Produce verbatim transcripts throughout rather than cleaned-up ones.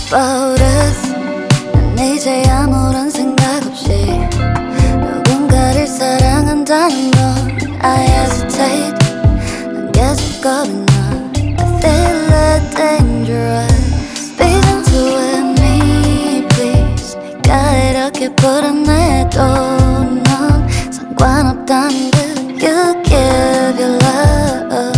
about us. 난 이제 아무런 생각 없이 누군가를 사랑한다는 건 I hesitate. 난 계속 겁이 나. I feel it dangerous. Be gentle with me please. 내가 이렇게 불안해도 넌 상관없다는 듯. You give your love.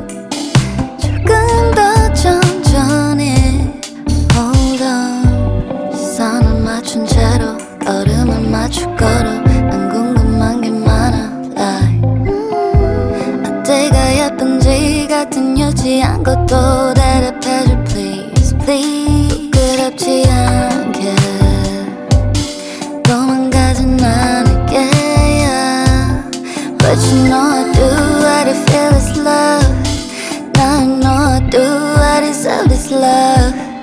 조금 더 천천히 Hold on. 시선을 맞춘 채로 걸음을 맞추 걸어. 난 궁금한 게 많아 like 음, 어때가 예쁜지 같은 유치한 것도 대답해줘 please please. 부끄럽지 않게 도망가진 않을게 yeah. But you know I do what I feel is love. Now I know I do I deserve this love.